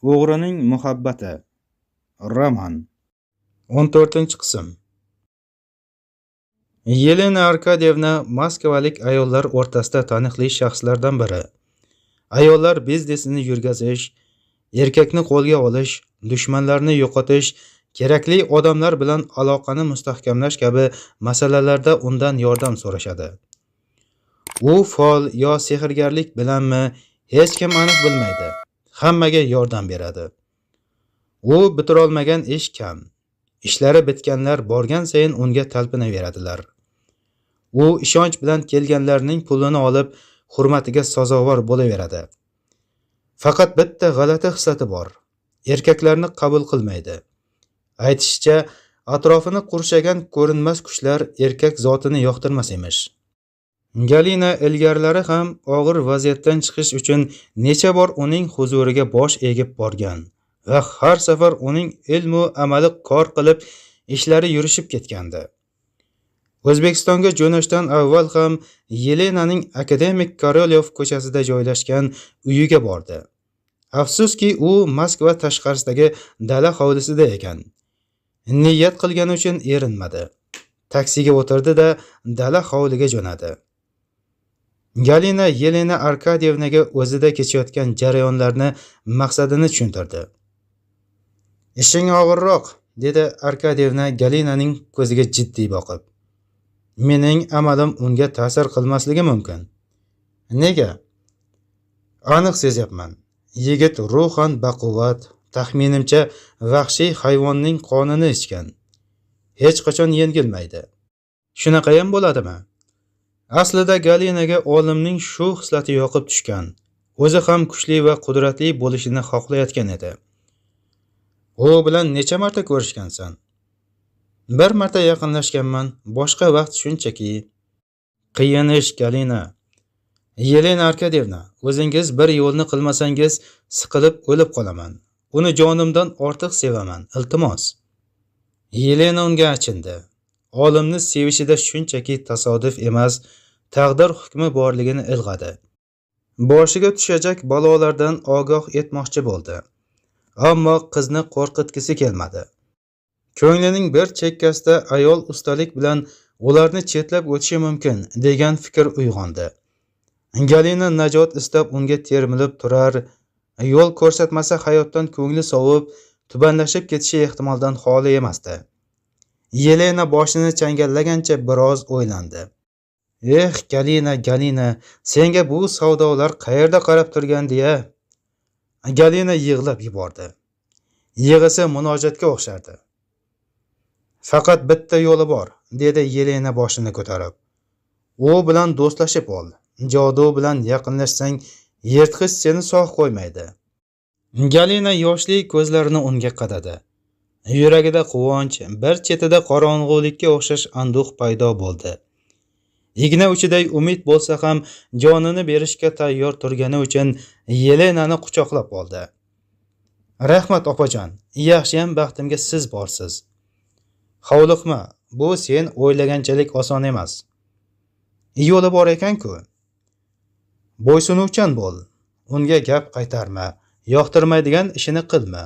O'g'rining muhabbati. Roman. 14-qism. Yelena Arkadyevna moskvalik ayollar o'rtasida taniqli shaxslardan biri. Ayollar biznesini yurgizish, erkakni qo'lga olish, dushmanlarni yo'qotish, kerakli odamlar bilan aloqani mustahkamlash kabi masalalarda undan yordam so'rashadi. U fol yo sehrgarlik bilanmi, hech kim aniq bilmaydi. Hammaga yordam beradi. U bitirolmagan ish kam. Ishlari bitganlar borgan sayin unga talpinaveradilar. U ishonch bilan kelganlarning pulini olib, hurmatiga sazovor bo'laveradi. Faqat bitta g'alati xislati bor. Erkaklarni qabul qilmaydi. Aytishicha, atrofini qurshagan ko'rinmas kuchlar erkak zotini yoqtirmas emish. Galina ilgarilari ham og'ir vaziyatdan chiqish uchun necha bor uning huzuriga bosh egib borgan va har safar uning ilm va amali kor qilib ishlari yurishib ketgandi. O'zbekistonga jo'nashdan avval ham Yelenaning Akademik Korolyov ko'chasida joylashgan uyiga bordi. Afsuski, u Moskva tashqarisidagi dala hovlisida ekan. Niyat qilgani uchun erinmadi. Taksiga o'tirdi-da, dala hovliga jo'nadi. Galina Yelena Arkadyevnaga o'zida kechayotgan jarayonlarni maqsadini tushuntirdi. "Ishing og'irroq", dedi Arkadyevna Galinaning ko'ziga jiddiy boqib. "Mening amalim unga ta'sir qilmasligi mumkin." "Nega?" "Aniq sezyapman. Yigit ruhan baquvvat, taxminimcha vahshiy hayvonning qonini ichgan. Hech qachon yengilmaydi." "Shunaqa ham bo'ladimi?" Aslida Galinaga olimning shu xislati yoqib tushgan. O'zi ham kuchli va qudratli bo'lishini xohlayotgan edi. "U bilan necha marta ko'rishgansan?" "Bir marta yaqinlashganman, boshqa vaqt shunchaki." "Qiyin ish, Galina. Yelena Arkadyevna, o'zingiz bir yo'lni qilmasangiz siqilib o'lib qolaman. Uni jonimdan ortiq sevaman, iltimos." Yelena unga achindi. Olimni sevishida shunchaki tasodif emas, taqdir hukmi borligini ilg'adi. Boshiga tushajak balolardan ogoh etmoqchi bo'ldi. Ammo qizni qo'rqitgisi kelmadi. Ko'nglining bir chekkasida ayol ustalik bilan ularni chetlab o'tishi mumkin degan fikr uyg'ondi. Galina najot istab unga termilib turar, yo'l ko'rsatmasa hayotdan ko'ngli sovib, tubanlashib ketishi ehtimoldan xoli emasdi. Yelena boshini changallagancha biroz o'ylandi. Galina, senga bu savdolar qayerda qarab turgandi-ya?" Galina yig'lab yubordi. Yig'isi munojatga o'xshardi. "Faqat bitta yo'li bor", dedi Yelena boshini ko'tarib. "U bilan do'stlashib ol. Jodu bilan yaqinlashsang, yirtqich seni sog' qo'ymaydi." Galina yoshli ko'zlarini unga qadadi. Yuragida quvonch, bir chetida qorong'ulikka o'xshash anduh paydo bo'ldi. Igna uchiday umid bo'lsa ham jonini berishga tayyor turgani uchun Yelenani quchoqlab oldi. "Rahmat opajon, yaxshiyam baxtimga siz borsiz." "Hovliqma, bu sen o'ylaganchalik oson emas. Yo'li bor ekan-ku. Bo'ysunuvchan bo'l. Unga gap qaytarma, yoqtirmaydigan ishini qilma."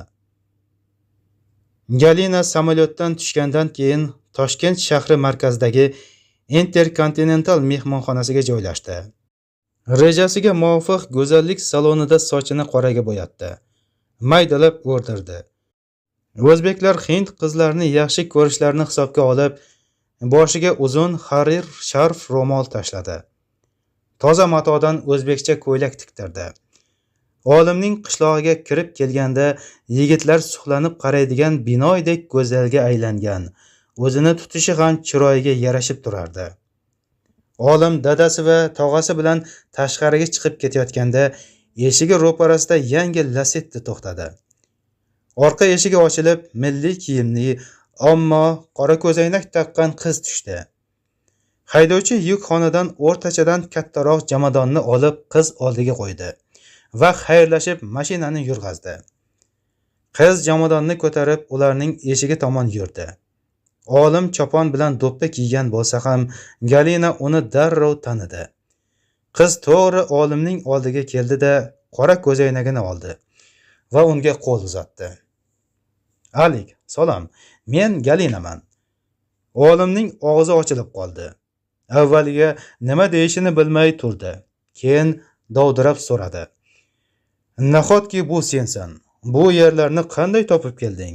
Galina samolyotdan tushgandan keyin Toshkent shahri markazidagi Intercontinental mehmonxonasiga joylashdi. Rejasiga muvofiq go'zallik salonida sochini qoraga bo'yatdi. Maydalab o'rdirdi. O'zbeklar hind qizlarini yaxshi ko'rishlarini hisobga olib, boshiga uzun harir sharf ro'mol tashladi. Toza matodan o'zbekcha ko'ylak tiktirdi. Olimning qishlog'iga kirib kelganda yigitlar suqlanib qaraydigan binoydek go'zalga aylangan. O'zini tutishi ham chiroyiga yarashib turardi. Olim dadasi va tog'asi bilan tashqariga chiqib ketayotganda eshigi ro'parasida yangi Lacetti to'xtadi. Orqa eshigi ochilib, milliy kiyimli, ammo qora ko'zoynak taqqan qiz tushdi. Haydovchi yukxonadan o'rtachadan kattaroq jomadonni olib qiz oldiga qo'ydi va xayrlashib mashinani yurg'azdi. Qiz jomadonni ko'tarib ularning eshigi tomon yurdi. Olim chopon bilan do'ppi kiygan bo'lsa ham, Galina uni darrov tanidi. Qiz to'g'ri olimning oldiga keldi-da, qora ko'zoynagini oldi va unga qo'l uzatdi. Alik, salom, men Galinaman. Olimning og'zi ochilib qoldi. Avvaliga nima deyishini bilmay turdi. Keyin dovdirab so'radi. Nahotki bu sensan? Bu yerlarni qanday topib kelding?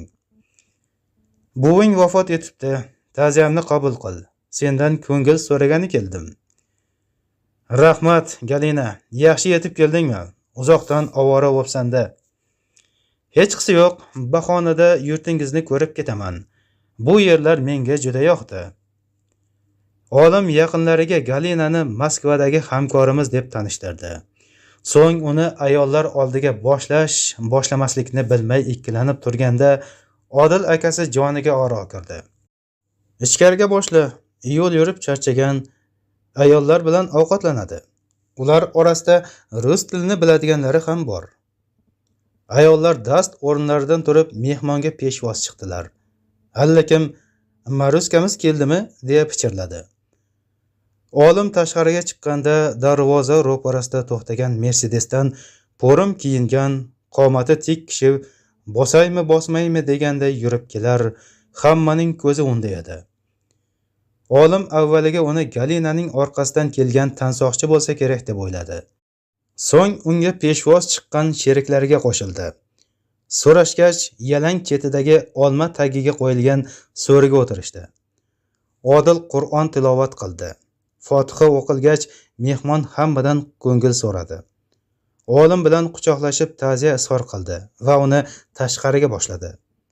Buving vafot etibdi. Ta'ziyamni qabul qil. Sendan ko'ngil so'ragani keldim. Rahmat, Galina. Yaxshi yetib keldingmi? Uzoqdan ovora bo'lsanda. Hech qisi yo'q. Bahonada yurtingizni ko'rib ketaman. Bu yerlar menga juda yoqdi. Olim yaqinlariga Galinani Moskvadagi hamkorimiz deb tanishtirdi. So'ng uni ayollar oldiga boshlamaslikni bilmay ikkilanib turganda Odil akasi joniga oro kirdi. Ichkariga boshla. Yo'l yurib charchagan ayollar bilan ovqatlanadi. Ular orasida rus tilini biladiganlari ham bor. Ayollar dast o'rinlaridan turib mehmonga peshvoz chiqdilar. Allakim Maruskamiz keldimi deya pichirladi. Olim tashqariga chiqqanda darvoza ro'parasida to'xtagan Mercedesdan po'rim kiyingan, qomati tik kishi bosaymi bosmaymi deganday yurib kelar, hammaning ko'zi unda edi. Olim avvaliga uni Galinaning orqasidan kelgan tansoqchi bo'lsa kerak deb o'yladi. So'ng unga peshvoz chiqqan sheriklariga qo'shildi. So'rashgach, yalang chetidagi olma tagiga qo'yilgan so'riga o'tirishdi. Odil Qur'on tilovat qildi. Fotiha o'qilgach, mehmon hammadan ko'ngil so'radi. Olim bilan quchoqlashib ta'ziya izhor qildi va uni tashqariga boshladi.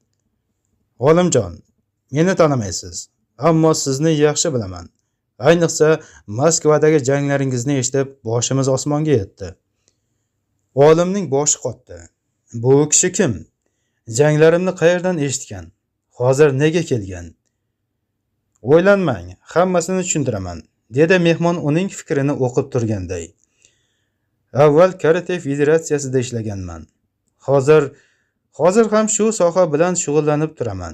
Olimjon, meni tanimaysiz, ammo sizni yaxshi bilaman. Ayniqsa Moskvadagi janglaringizni eshitib, boshimiz osmonga yetdi. Olimning boshi qotdi. Bu kishi kim? Janglarimni qayerdan eshitgan? Hozir nega kelgan? O'ylanmang, hammasini tushuntiraman, dedi mehmon uning fikrini o'qib turganday. Avval Karate federatsiyasida ishlaganman. Hozir ham shu soha bilan shug'ullanib turaman.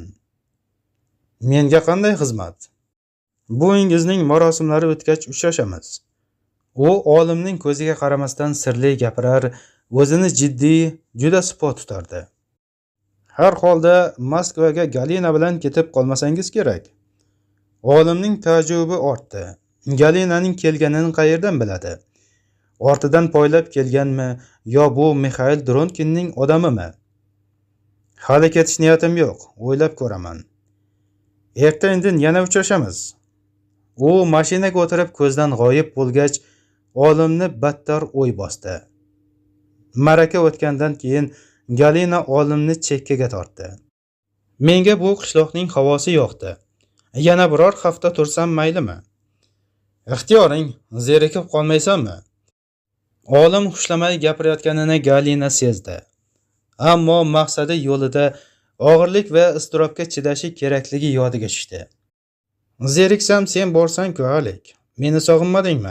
Menga qanday xizmat? Buvingizning marosimlari o'tgach uchrashamiz. U olimning ko'ziga qaramasdan sirli gapirar, o'zini jiddiy, juda sipo tutardi. Har holda Moskvaga Galina bilan ketib qolmasangiz kerak. Olimning ta'jibi ortdi. Galinaning kelganini qayerdan biladi? Ortidan poylab kelganmi yo bu Mixail Dronkinning odamimi? Hali ketish niyatim yo'q, o'ylab ko'raman. Erta-indin yana uchrashamiz. U mashinaga o'tirib ko'zdan g'oyib bo'lgach, olimni battar o'y bosdi. Maraka o'tgandan keyin Galina olimni chekkaga tortdi. Menga bu qishloqning havosi yoqdi. Yana biror hafta tursam maylimi? Ixtiyoring, zerikib qolmaysanmi? Olim xushlamay gapirayotganini Galina sezdi. Ammo maqsadi yo'lida og'irlik va iztirobga chidashi kerakligi yodiga tushdi. Zeriksam sen borsan-ku, Alik. Meni sog'inmadingmi?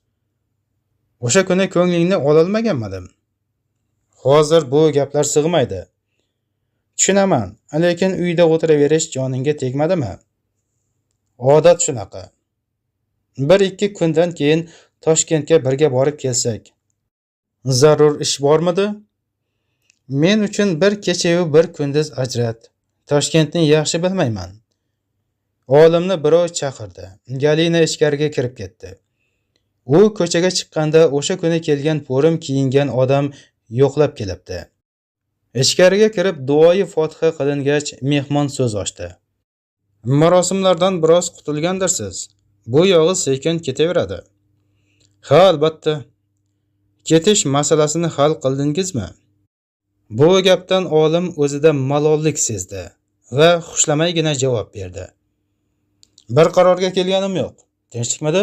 O'sha kuni ko'nglingni ololmaganmadim. Hozir bu gaplar sig'maydi. Tushunaman, lekin uyda o'tiraverish joningga tegmadimi? Odat shunaqa. 1-2 kundan keyin Toshkentga birga borib kelsak. Zarur ish bormidi? Men uchun bir kecha-yu bir kunduz ajrat. Toshkentni yaxshi bilmayman. Olimni birov chaqirdi. Galina ichkariga kirib ketdi. U ko'chaga chiqqanda o'sha kuni kelgan po'rim kiyingan odam yo'qlab kelibdi. Ichkariga kirib duoyi Fotiha qilingach, mehmon so'z ochdi. Marosimlardan biroz qutulgandirsiz. Bu yog'i sekin ketaveradi. Ha, albatta. Ketish masalasini hal qildingizmi? Bu gapdan olim o'zida malollik sezdi va xushlamaygina javob berdi. Bir qarorga kelganim yo'q. Tinchlikmidi?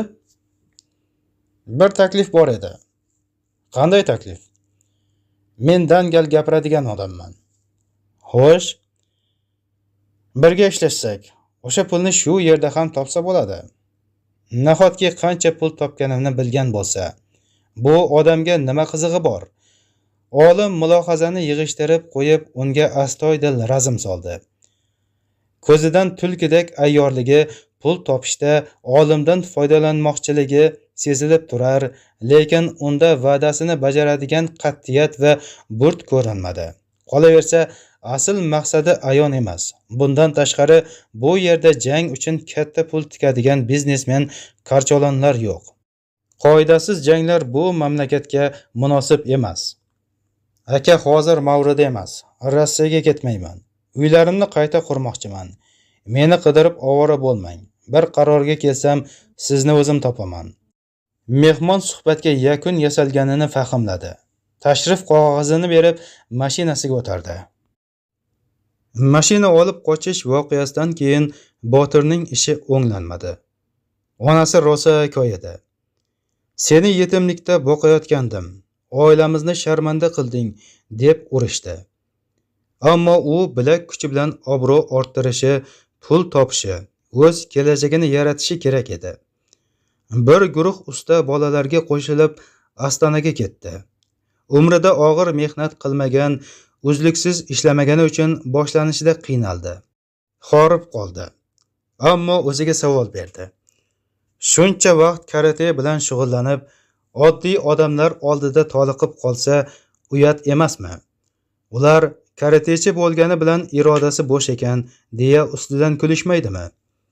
Bir taklif bor edi. Qanday taklif? Men dangal gapiradigan odamman. Xo'sh, birga ishlashsak, o'sha pulni shu yerda ham topsa bo'ladi. Nahotki qancha pul topganimni bilgan bo'lsa, bu odamga nima qizig'i bor? Olim mulohazani yig'ishtirib qo'yib, unga astoydil razm soldi. Ko'zidan tulkidek ayyorligi, pul topishda olimdan foydalanmoqchiligi sezilib turar, lekin unda va'dasini bajaradigan qat'iyat va burt ko'rinmadi. Qolaversa, asl maqsadi ayon emas. Bundan tashqari, bu yerda jang uchun katta pul tikadigan biznesmen karcholonlar yo'q. Qoidasiz janglar bu mamlakatga munosib emas. Aka, hozir Mavrida emas. Rossiyaga ketmayman. Uylarimni qayta qurmoqchiman. Meni qidirib ovora bo'lmang. Bir qarorga kelsam, sizni o'zim topaman. Mehmon suhbatga yakun yasalganini fahmladi. Tashrif qog'ozini berib, mashinasiga o'tirdi. Mashina olib qochish voqeasidan keyin Botirning ishi o'nglanmadi. Onasi rosa koyidi. Seni yetimlikda boqayotgandim. Oilamizni sharmanda qilding deb urishdi. Ammo u bilak kuchi bilan obro' orttirishi, pul topishi, o'z kelajagini yaratishi kerak edi. Bir guruh usta bolalarga qo'shilib Ostonaga ketdi. Umrida og'ir mehnat qilmagan, uzluksiz ishlamagani uchun boshlanishida qiynaldi. Horib qoldi. Ammo o'ziga savol berdi. Shuncha vaqt karate bilan shug'ullanib, oddiy odamlar oldida toliqib qolsa, uyat emasmi? Ular karatechi bo'lgani bilan irodasi bo'sh ekan, deya ustidan kulishmaydimi?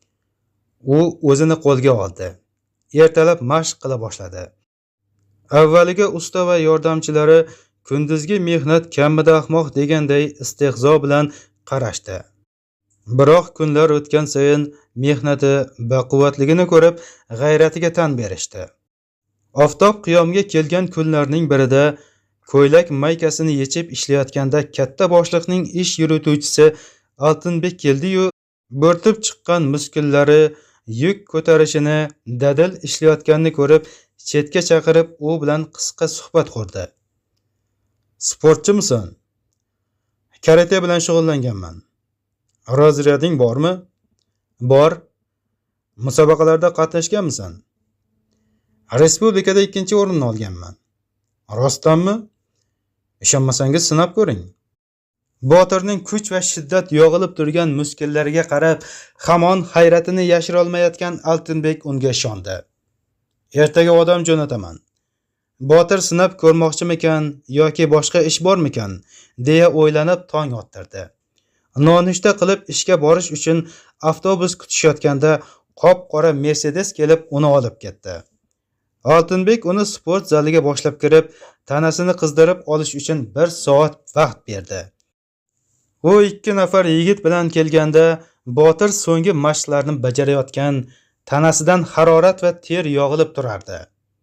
U o'zini qo'lga oldi. Ertalab mashq qila boshladi. Avvaliga usta va yordamchilari kunduzgi mehnat kamida ahmoq deganday istehzo bilan qarashdi. Biroq kunlar o'tgan sayin mehnati baquvvatligini ko'rib, g'ayratiga tan berishdi. Oftob qiyomga kelgan kunlarning birida ko'ylak maykasini yechib ishlayotganda katta boshliqning ish yurituvchisi Oltinbek keldi-yu, bo'rtib chiqqan muskullari yuk ko'tarishini, dadil ishlayotganini ko'rib, chetga chaqirib, u bilan qisqa suhbat qurdi. Sportchimisan? Karate bilan shug'ullanganman. Razryading bormi? Bor. Musobaqalarda qatnashganmisan? Respublikada 2-o'rinni olganman. Rostdanmi? Ishonmasangiz sinab ko'ring. Botirning kuch va shiddat yog'ilib turgan muskillariga qarab, hamon hayratini yashira olmayotgan Oltinbek unga ishondi. Ertaga odam jo'nataman. Botir sinab ko'rmoqchimikan yoki boshqa ish bormikan, deya o'ylanib tong ottirdi. Nonushta qilib ishga borish uchun avtobus kutishayotganda qop-qora Mercedes kelib uni olib ketdi. Oltinbek uni sport zaliga boshlab kirib, tanasini qizdirib olish uchun 1 soat vaqt berdi. U 2 nafar yigit bilan kelganda Botir so'nggi mashqlarni bajarayotgan, tanasidan harorat va ter yog'ilib turardi.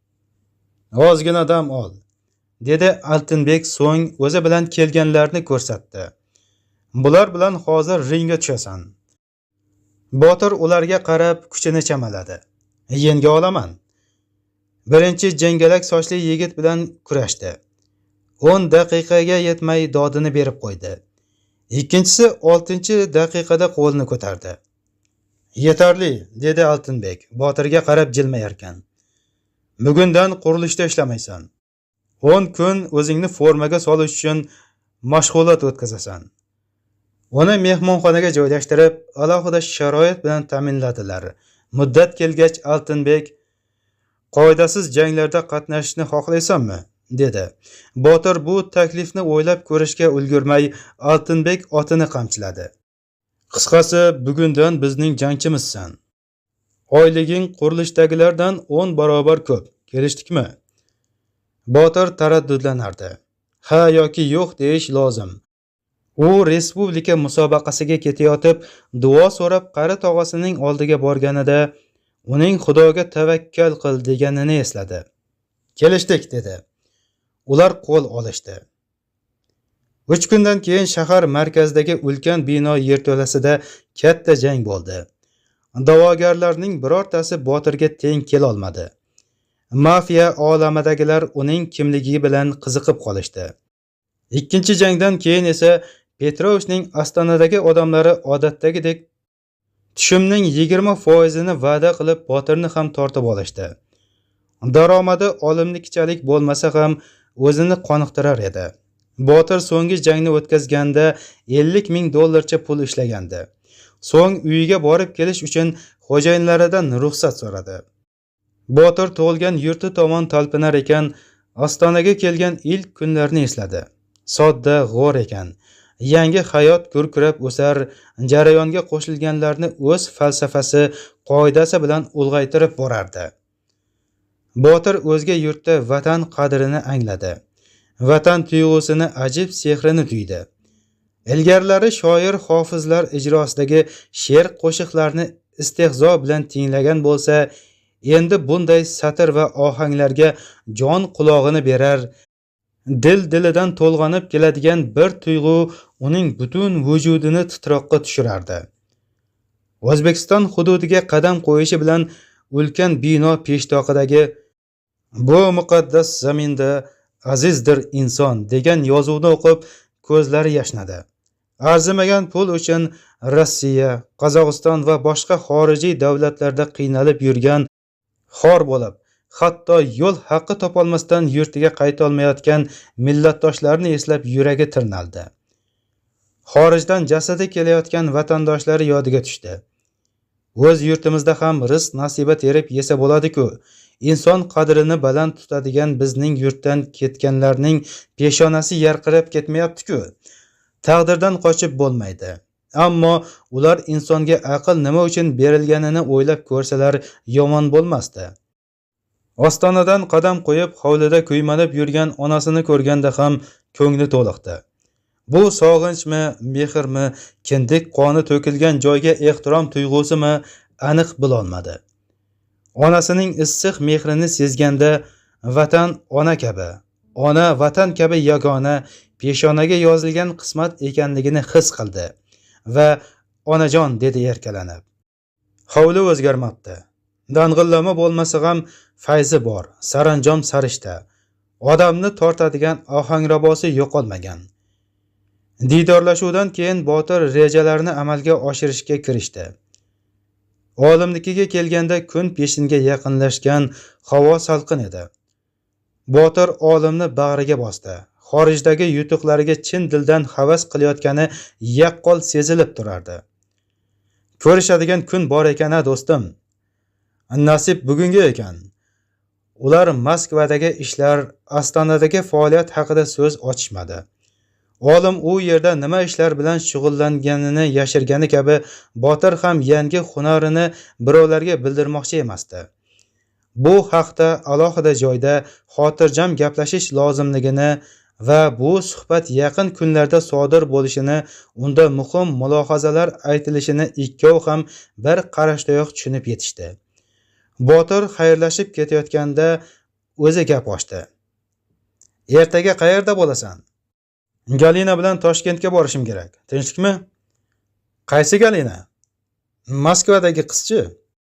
Ozgina dam ol, dedi Oltinbek so'ng o'zi bilan kelganlarni ko'rsatdi. Bular bilan hozir ringga tushasan. Botir ularga qarab kuchini chamaladi. Yenga olaman. Birinchi jangalak sochli yigit bilan kurashdi. 10 daqiqaga yetmay dodini berib qo'ydi. Ikkinchisi 6-daqiqada qo'lni ko'tardi. Yetarli, dedi Oltinbek Botirga qarab jilmayarkan. Bugundan qurilishda ishlamaysan. 10 kun o'zingni formaga solish uchun mashg'ulot o'tkazasan. Uni mehmonxonaga joylashtirib, alohida sharoit bilan ta'minladilar. Muddat kelgach Oltinbek, qoidasiz janglarda qatnashishni xohlaysanmi? dedi. Botir bu taklifni o'ylab ko'rishga ulgurmay, Oltinbek otini qamchiladi. Qisqasi, bugundan bizning jangchimizsan. Oyliging qurilishdagilardan 10 barobar ko'p. Kelishdikmi? Botir taraddudlanardi. Ha yoki yo'q deyish lozim. U respublika musobaqasiga ketayotib, duo so'rab qari tog'asining oldiga borganida uning Xudoga tavakkal qil deganini esladi. Kelishdik, dedi. Ular qo'l olishdi. 3 kundan keyin shahar markazidagi ulkan bino yerto'lasida katta jang bo'ldi. Da'vogarlarning birortasi Botirga teng kela olmadi. Mafiya olamidagilar uning kimligi bilan qiziqib qolishdi. Ikkinchi jangdan keyin esa Petrovichning Ostonadagi odamlari odatdagidek tushumning 20%ni va'da qilib Botirni ham tortib olishdi. Daromadi olimlikchalik bo'lmasa ham o'zini qoniqtirar edi. Botir so'nggi jangni o'tkazganda $50,000 pul ishlagandi. So'ng uyiga borib kelish uchun xo'jayinlaridan ruxsat so'radi. Botir tug'ilgan yurti tomon talpinar ekan, Ostonaga kelgan ilk kunlarni esladi. sodda, g'o'r ekan. Yangi hayot gurkirab o'sar, jarayonga qo'shilganlarni o'z falsafasi, qoidasi bilan ulg'aytirib borardi. Botir o'zga yurtda vatan qadrini angladi. Vatan tuyg'usini ajib sehrini tuydi. Ilgarilari shoir hofizlar ijrosidagi she'r qo'shiqlarni istehzo bilan tinglagan bo'lsa, endi bunday satr va ohanglarga jon qulog'ini berar, dilidan to'lg'anib keladigan bir tuyg'u uning butun vujudini titroqqa tushirardi. O'zbekiston hududiga qadam qo'yishi bilan ulkan bino peshtoqidagi "Bu muqaddas zaminda azizdir inson" degan yozuvni o'qib ko'zlari yashnadi. Arzimagan pul uchun Rossiya, Qozog'iston va boshqa xorijiy davlatlarda qiynalib yurgan, xor bo'lib, hatto yo'l haqqi topolmasdan yurtiga qayta olmayotgan millatdoshlarni eslab yuragi tirnaldi. Xorijdan jasadi kelayotgan vatandoshlari yodiga tushdi. O'z yurtimizda ham rizq nasiba terib yesa bo'ladi-ku. Inson qadrini baland tutadigan bizning yurtdan ketganlarning peshonasi yarqirab ketmayapti-ku. Taqdirdan qochib bo'lmaydi. Ammo ular insonga aql nima uchun berilganini o'ylab ko'rsalar yomon bo'lmasdi. Ostonadan qadam qo'yib hovlida kuymanib yurgan onasini ko'rganda ham ko'ngli to'liqdi. Bu sog'inchmi, mehrmi, kindik qoni to'kilgan joyga ehtirom tuyg'usimi aniq bilolmadi. Onasining issiq mehrini sezganda vatan ona kabi, ona vatan kabi yagona, peshonaga yozilgan qismat ekanligini his qildi va "Onajon" dedi erkalanib. Hovli o'zgarmabdi. Dang'illama bo'lmasa ham fayzi bor, saranjom sarishta. Odamni tortadigan ohangrabosi yo'qolmagan. Didorlashuvdan keyin Botir rejalarini amalga oshirishga kirishdi. Olimnikiga kelganda kun peshinga yaqinlashgan, havo salqin edi. Botir olimni bag'riga bosdi. Xorijdagi yutuqlariga chin dildan havas qilayotgani yaqqol sezilib turardi. Ko'rishadigan kun bor ekan-a do'stim. Nasib bugunga ekan. Ular Moskvadagi ishlar, Ostonadagi faoliyat haqida so'z ochishmadi. Olim u yerda nima ishlar bilan shug'ullanganini yashirgani kabi Botir ham yangi hunarini birovlarga bildirmoqchi emasdi. Bu haqda alohida joyda xotirjam gaplashish lozimligini va bu suhbat yaqin kunlarda sodir bo'lishini, unda muhim mulohazalar aytilishini ikkov ham bir qarashdayoq tushunib yetishdi. Botir xayrlashib ketayotganda o'zi gap ochdi. "Ertaga qayerda bo'lasan?" "Galina bilan Toshkentga borishim kerak. Tinchlikmi?" "Qaysi Galina?" "Moskvadagi qizchi."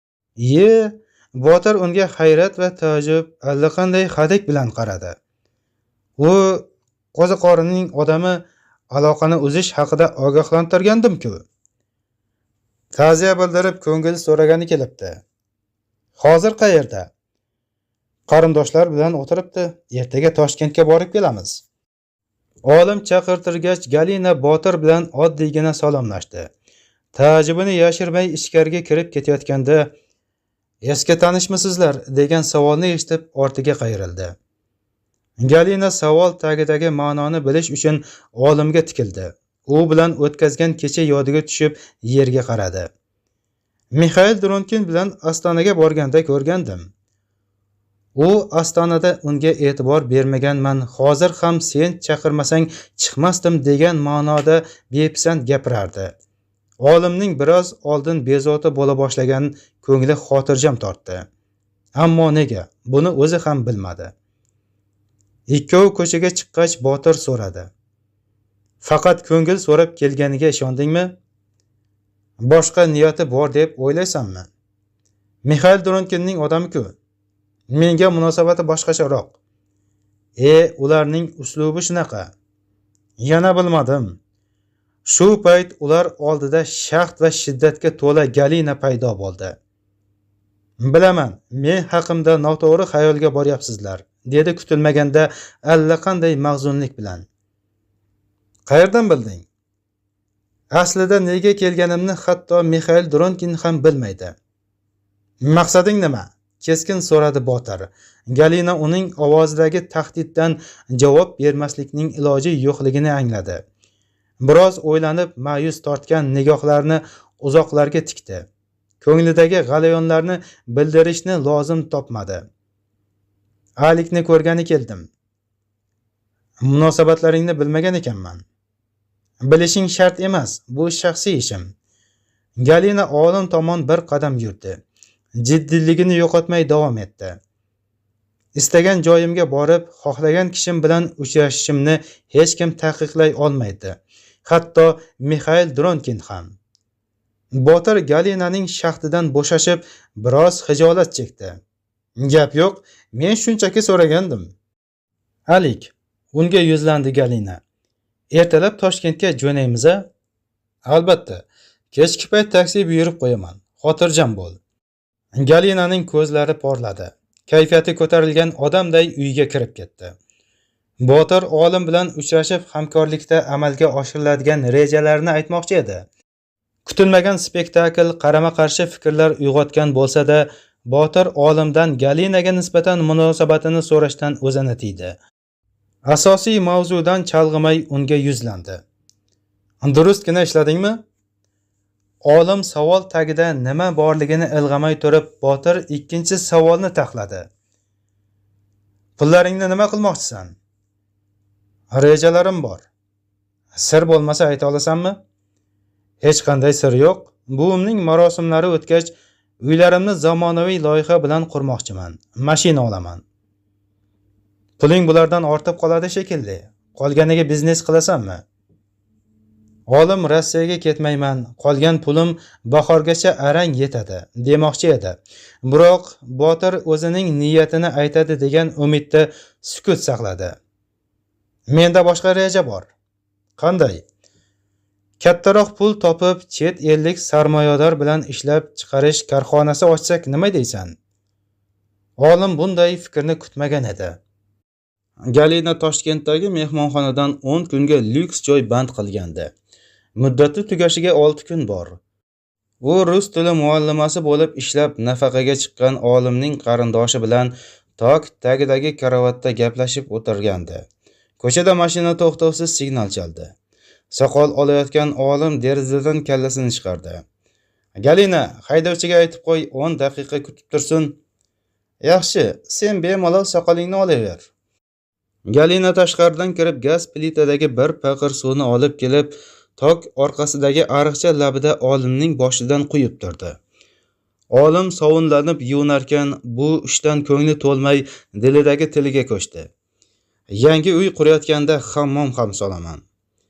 Botir unga hayrat va taajjub, allaqanday hadik bilan qaradi. U qo'ziqorinning odami, aloqani uzish haqida ogohlantirgandim-ku. Ta'ziya bildirib ko'ngil so'ragani kelibdi. "Hozir qayerda?" "Qarindoshlar bilan o'tiribdi. Ertaga Toshkentga borib kelamiz." Olim chaqirtirgach, Galina Botir bilan oddiygina salomlashdi. Taajjubini yashirmay ichkariga kirib ketayotganda "Eski tanishmisizlar?" degan savolni eshitib ortiga qayrildi. Galina savol tagidagi ma'noni bilish uchun olimga tikildi. U bilan o'tkazgan kecha yodiga tushib yerga qaradi. "Mixail Dronkin bilan Ostonaga borganda ko'rgandim. U Ostonada unga e'tibor bermaganman, hozir ham sen chaqirmasang chiqmasdim" degan ma'noda bepisand gapirardi. Olimning biroz oldin bezovta bo'la boshlagan ko'ngli xotirjam tortdi. Ammo nega? Buni o'zi ham bilmadi. Ikkov ko'chaga chiqqach Botir so'radi. "Faqat ko'ngil so'rab kelganiga ishondingmi? Boshqa niyati bor deb o'ylaysanmi? Mixail Dronkinning odami-ku. Menga munosabati boshqacharoq." Ularning uslubi shunaqa." "Yana bilmadim." Shu payt ular oldida shaxt va shiddatga to'la Galina paydo bo'ldi. "Bilaman, men haqimda noto'g'ri xayolga boryapsizlar", dedi kutilmaganda allaqanday mahzunlik bilan. "Qayerdan bilding?" "Aslida nega kelganimni hatto Mixail Dronkin ham bilmaydi." "Maqsading nima?" keskin so'radi Botir. Galina uning ovozidagi tahdiddan javob bermaslikning iloji yo'qligini angladi. Biroz o'ylanib, ma'yus tortgan nigohlarini uzoqlarga tikdi. Ko'nglidagi g'alayonlarni bildirishni lozim topmadi. Alikni ko'rgani keldim. Munosabatlaringni bilmagan ekanman. Bilishing shart emas, bu shaxsiy ishim. Galina olim tomon bir qadam yurdi. Jiddiyligini yo'qotmay davom etdi. Istagan joyimga borib, xohlagan kishim bilan uchrashishimni hech kim taqiqlay olmaydi. Hatto Mixail Dronkin ham. Botir Galinaning shahtidan bo'shashib, biroz xijolat chekdi. Gap yo'q, men shunchaki so'ragandim. Alik, unga yuzlandi Galina. Ertalab Toshkentga jo'naymiz-a? Albatta. Kechki payt taksi buyurib qo'yaman. Xotirjam bo'l. Galinaning ko'zlari porladi. Kayfiyati ko'tarilgan odamday uyga kirib ketdi. Botir olim bilan uchrashib hamkorlikda amalga oshiriladigan rejalarni aytmoqchi edi. Kutilmagan spektakl qarama-qarshi fikrlar uyg'otgan bo'lsa-da, Botir olimdan Galinaga nisbatan munosabatini so'rashdan o'zini tiydi. Asosiy mavzudan chalg'imay unga yuzlandi. Durustgina ishladingmi? Olim savol tagida nima borligini ilg'amay turib, Botir ikkinchi savolni taxladi. Pullaringni nima qilmoqchisan? Rejalarim bor. Sir bo'lmasa ayta olasanmi? Hech qanday sir yo'q. Buvimning marosimlari o'tgach, uylarimni zamonaviy loyiha bilan qurmoqchiman. Mashina olaman. Puling bulardan ortib qoladi shekilli. Qolganiga biznes qilasanmi? Olim Rossiyaga ketmayman, qolgan pulim bahorgacha arang yetadi, demoqchi edi. Biroq Botir o'zining niyatini aytadi degan umidda sukut saqladi. Menda boshqa reja bor. Qanday? Kattaroq pul topib, chet ellik sarmoyador bilan ishlab chiqarish korxonasi ochsak nima deysan? Olim bunday fikrni kutmagan edi. Galina Toshkentdagi mehmonxonadan 10 kunga lyuks joy band qilgandi. Muddati tugashiga 6 kun bor. U rus tili muallimasi bo'lib ishlab nafaqaga chiqqan olimning qarindoshi bilan tok tagidagi karavotda gaplashib o'tirgandi. Ko'chada mashina to'xtovsiz signal chaldi. Soqol olayotgan olim derazadan kallasini chiqardi. Galina, haydovchiga aytib qo'y, 10 daqiqa kutib tursin. Yaxshi, sen bemalol soqolingni olaver. Galina tashqaridan kirib gaz plitadagi bir paqir suvni olib kelib, tok orqasidagi ariqcha labida olimning boshidan quyib turdi. Olim sovunlanib yuvinarkan, bu ishdan ko'ngli to'lmay dilidagi tiliga ko'chdi. Yangi uy qurayotganda hammom ham solaman.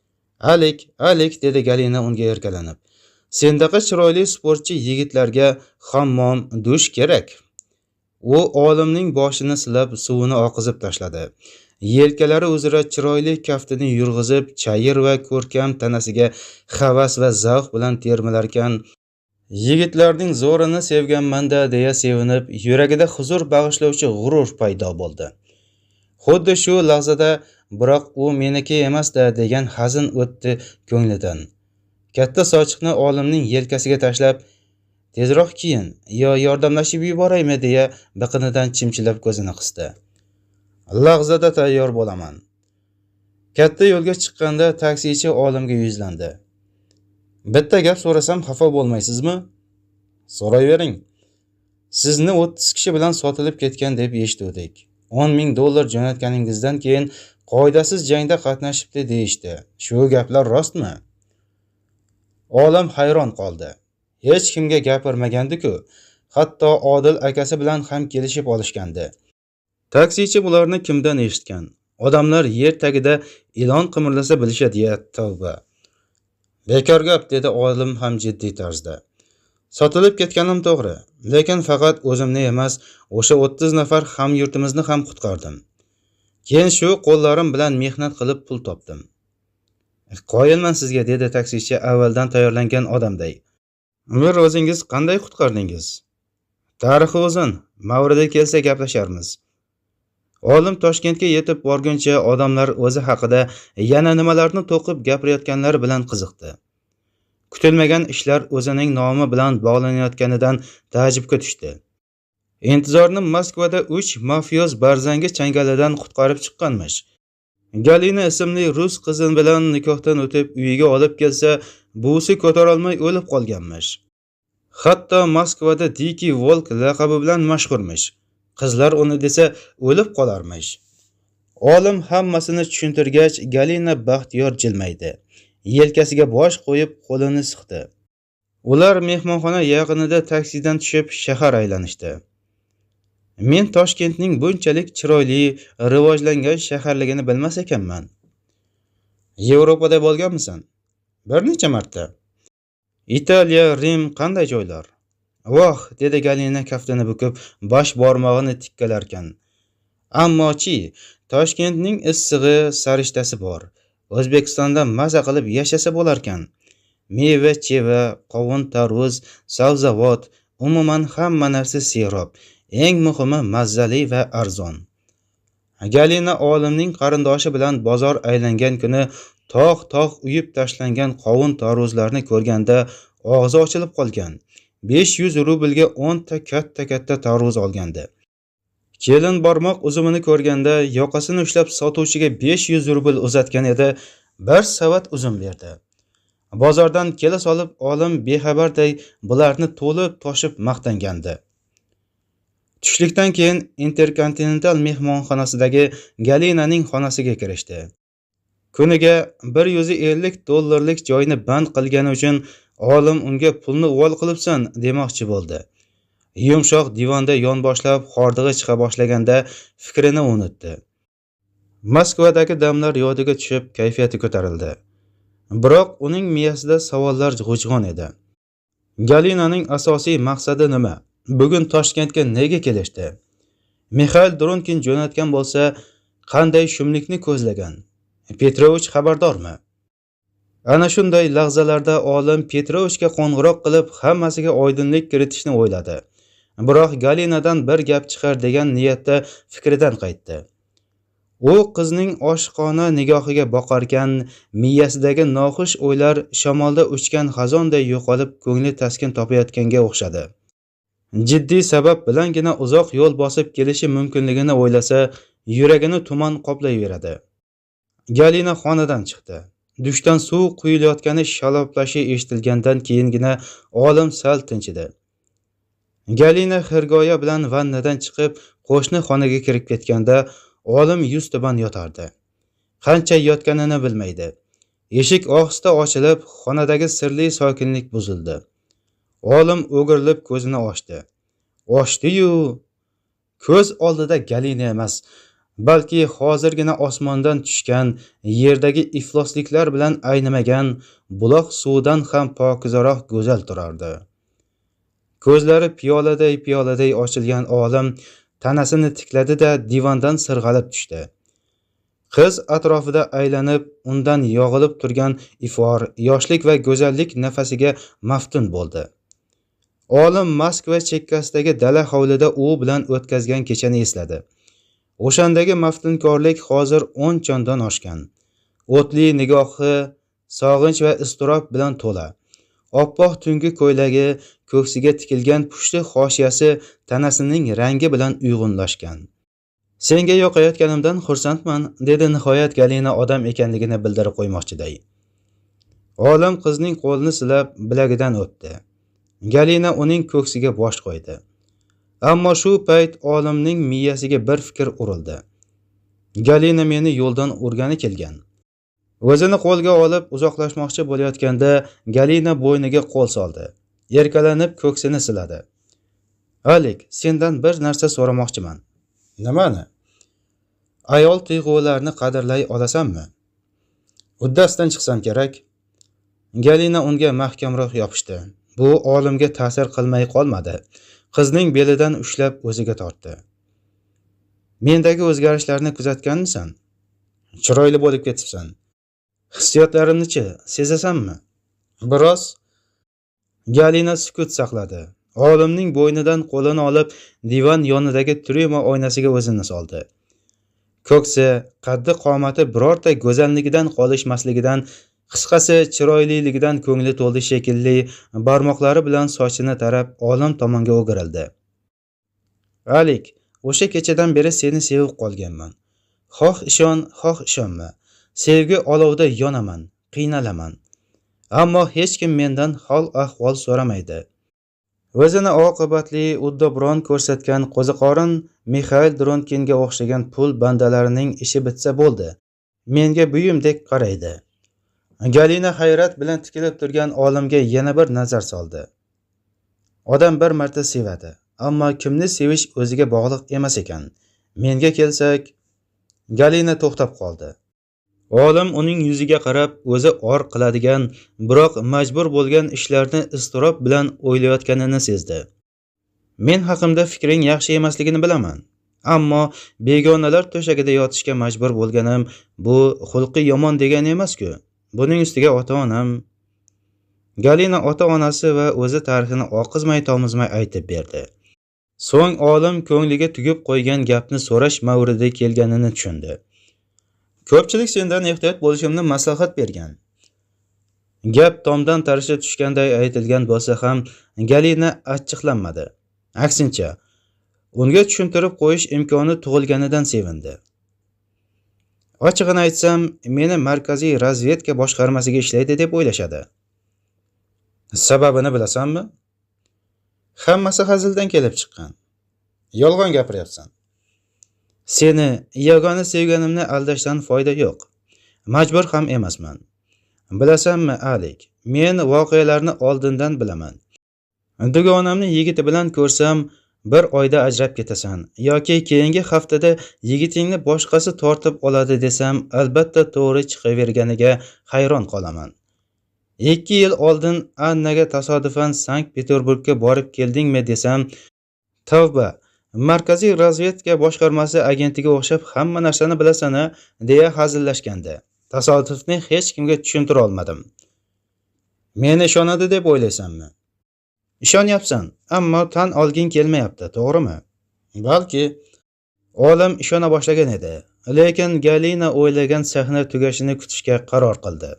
Alik, dedi Galina unga erkalanib. Sendaqa chiroyli sportchi yigitlarga hammom, dush kerak. U olimning boshini silab suvini oqizib tashladi. Yelkalari uzra chiroyli kaftini yurg'izib, chayir va ko'rkam tanasiga havas va zavq bilan termilarkan, yigitlarning zo'rini sevganman-da deya sevinib, yuragida huzur bag'ishlovchi g'urur paydo bo'ldi. Xuddi shu lahzada, biroq u meniki emas-da degan hazin o'tdi ko'nglidan. Katta sochiqni olimning yelkasiga tashlab, tezroq kiyin, yo yordamlashib yuboraymi deya biqinidan chimchilab ko'zini qisdi. Lahzada tayyor bo'laman. Katta yo'lga chiqqanda taksichi olimga yuzlandi. Bitta gap so'rasam xafa bo'lmaysizmi? So'rayvering. Sizni 30 kishi bilan sotilib ketgan deb eshitdik. $10,000 jo'natganingizdan keyin qoidasiz jangda qatnashibdi deyishdi. Shu gaplar rostmi? Olim hayron qoldi. Hech kimga gapirmagandi-ku. Hatto Odil akasi bilan ham kelishib olishgandi. Taksichi bularni kimdan eshitgan? Odamlar yer tagida ilon qimirlasa bilishadi ya, tavba. Bekor gap, dedi olim ham jiddiy tarzda. Sotilib ketganim to'g'ri, lekin faqat o'zimni emas, o'sha 30 nafar hamyurtimizni ham qutqardim. Keyin shu qo'llarim bilan mehnat qilib pul topdim. Qoyilman sizga, dedi taksichi avvaldan tayyorlangan odamday. Bir o'zingiz qanday qutqardingiz? Tarixi uzun, mavrida kelsa gaplasharmiz. Olim Toshkentga yetib borguncha odamlar o'zi haqida yana nimalarni to'qib gapirayotganlari bilan qiziqdi. Kutilmagan ishlar o'zining nomi bilan bog'lanayotganidan ta'jibga tushdi. Intizorni Moskvada 3 mafioz barzangi changalidan qutqarib chiqqanmish. Galina ismli rus qizi bilan nikohdan o'tib uyiga olib kelsa, buvisi ko'tarolmay o'lib qolganmish. Hatto Moskvada Diki Volk laqabi bilan mashhurmish. Qizlar uni desa o'lib qolarmish. Olim hammasini tushuntirgach, Galina baxtiyor jilmaydi. Yelkasiga bosh qo'yib qo'lini siqdi. Ular mehmonxona yaqinida taksidan tushib shahar aylanishdi. Men Toshkentning bunchalik chiroyli, rivojlangan shaharligini bilmas ekanman. Yevropada bo'lganmisan? Bir necha marta. Italiya, Rim qanday joylar? Voh, dedi Galina kaftini bukib, bosh barmog'ini tikkalarkan. Ammochi, Toshkentning issig'i, sarishtasi bor. O'zbekistonda maza qilib yashasa bo'larkan. Meva, cheva, qovun, tarvuz, sabzavot, umuman hamma narsa serob. Eng muhimi mazzali va arzon. Galina olimning qarindoshi bilan bozor aylangan kuni tog' uyib tashlangan qovun tarvuzlarni ko'rganda og'zi ochilib qolgan. 500 rublga 10 ta katta tarvuz olgandi. Kelin barmoq uzumini ko'rganda yoqasini ushlab sotuvchiga 500 rubl uzatgan edi, bir savat uzum berdi. Bozordan kela solib olim bexabarday bularni to'lib toshib maqtangandi. Tushlikdan keyin Intercontinental mehmonxonasidagi Galinaning xonasiga kirishdi. Kuniga $150 joyni band qilgani uchun olim unga pulni uvol qilibsan demoqchi bo'ldi. Yumshoq divanda yonboshlab hordig'i chiqa boshlaganda fikrini unutdi. Moskvadagi damlar yodiga tushib kayfiyati ko'tarildi. Biroq uning miyasida savollar g'ujg'on edi. Galinaning asosiy maqsadi nima? Bugun Toshkentga nega kelishdi? Mikhail Dronkin jo'natgan bo'lsa, qanday shumlikni ko'zlagan? Petrovich xabardormi? Ana shunday lahzalarda olim Petrovichga qo'ng'iroq qilib, hammasiga oydinlik kiritishni o'yladi. Biroq Galinadan bir gap chiqar degan niyatda fikridan qaytdi. U qizning oshiqona nigohiga boqarkan, miyasidagi noxush o'ylar shamolda uchgan xazonday yo'qolib, ko'ngli taskin topayotganga o'xshadi. Jiddiy sabab bilangina uzoq yo'l bosib kelishi mumkinligini o'ylasa, yuragini tuman qoplayveradi. Galina xonadan chiqdi. Dushdan suv quyilayotgani shaloplashi eshitilgandan keyingina olim sal tinchidi. Galina xirgoya bilan vannadan chiqib, qo'shni xonaga kirib ketganda olim yuz tuban yotardi. Qancha yotganini bilmaydi. Eshik ohista ochilib, xonadagi sirli sokinlik buzildi. Olim o'girilib ko'zini ochdi. Ochdi-yu, ko'z oldida Galina emas, balki hozirgina osmondan tushgan, yerdagi iflosliklar bilan aynimagan buloq suvidan ham pokizaroq go'zal turardi. Ko'zlari piyoladay ochilgan olim tanasini tikladi-da divandan sirg'alib tushdi. Qiz atrofida aylanib, undan yog'ilib turgan ifor, yoshlik va go'zallik nafasiga maftun bo'ldi. Olim Moskva chekkasidagi dala hovlida u bilan o'tkazgan kechani esladi. O'shandagi maftunkorlik hozir 10 chondan oshgan. O'tli nigohi, sog'inch va iztirob bilan to'la. Oppoq tungi ko'ylagi, ko'ksiga tikilgan pushti xoshiyasi tanasining rangi bilan uyg'unlashgan. Senga yoqayotganimdan xursandman, dedi nihoyat Galina odam ekanligini bildirib qo'ymoqchiday. Olim qizning qo'lini silab bilagidan o'tdi. Galina uning ko'ksiga bosh qo'ydi. Ammo shu payt olimning miyasiga bir fikr urildi. Galina meni yo'ldan urgani kelgan. O'zini qo'lga olib uzoqlashmoqchi bo'layotganda Galina bo'yniga qo'l soldi. Erkalanib ko'ksini siladi. "Alik, sendan bir narsa so'ramoqchiman." "Nimani?" "Ayol tuyg'ularini qadrlay olasanmi?" "Uddasidan chiqsam kerak." Galina unga mahkamroq yopishdi. Bu olimga ta'sir qilmay qolmadi. Qizning belidan ushlab o'ziga tortdi. "Mendagi o'zgarishlarni kuzatganmisan? Chiroyli bo'lib ketibsan. Hissiyotlarimni-chi, sezasanmi?" "Biroz." Galina sukut saqladi. Olimning bo'ynidan qo'lini olib, divan yonidagi trima oynasiga o'zini soldi. Ko'ksi, qaddi qomati birorta go'zalligidan qolishmasligidan, qisqasi chiroyliligidan ko'ngli to'ldi shekilli, barmoqlari bilan sochini tarab olim tomonga o'girildi. Alik, o'sha kechadan beri seni sevib qolganman. Xoh ishon, xoh ishonma. Sevgi olovida yonaman, qiynalaman. Ammo hech kim mendan hol-ahvol so'ramaydi. O'zini oqibatli uddaburon ko'rsatgan qo'ziqorin Mixail Dronkinga o'xshagan pul bandalarining ishi bitsa bo'ldi. Menga buyumdek qaraydi. Galina hayrat bilan tikilib turgan olimga yana bir nazar soldi. Odam bir marta sevadi, ammo kimni sevish o'ziga bog'liq emas ekan. Menga kelsak, Galina to'xtab qoldi. Olim uning yuziga qarab, o'zi or qiladigan, biroq majbur bo'lgan ishlarni iztirob bilan o'ylayotganini sezdi. Men haqimda fikring yaxshi emasligini bilaman, ammo begonalar to'shagida yotishga majbur bo'lganim bu xulqi yomon degani emas-ku. Buning ustiga ota-onam. Galina ota-onasi va o'zi tarixini oqizmay-tomizmay aytib berdi. So'ng olim ko'ngliga tugib qo'ygan gapni so'rash mavridi kelganini tushundi. Ko'pchilik sendan ehtiyot bo'lishimni maslahat bergan. Gap tomdan tarasha tushganday aytilgan bo'lsa ham, Galina achchiqlanmadi. Aksincha, unga tushuntirib qo'yish imkoni tug'ilganidan sevindi. Ochig'ini aytsam, meni markaziy razvedka boshqarmasiga ishlaydi deb o'ylashadi. Sababini bilasanmi? Hammasi hazildan kelib chiqqan. Yolg'on gapiryapsan. Seni yagona sevganimni aldashdan foyda yo'q. Majbur ham emasman. Bilasanmi, Alik, men voqealarni oldindan bilaman. Dugonamni yigiti bilan ko'rsam, bir oyda ajrab ketasan yoki keyingi haftada yigitingni boshqasi tortib oladi desam, albatta to'g'ri chiqaverganiga hayron qolaman. 2 yil oldin Annaga tasodifan Sankt-Peterburgga borib keldingmi desam, tavba, markaziy razvedka boshqarmasi agentiga o'xshab hamma narsani bilasan-a deya hazillashgandi. Tasodifni hech kimga tushuntira olmadim. Meni ishonadi deb o'ylaysanmi? Ishonyapsan, ammo tan olging kelmayapti, to'g'rimi? Balki olim ishona boshlagan edi, lekin Galina o'ylagan sahna tugashini kutishga qaror qildi.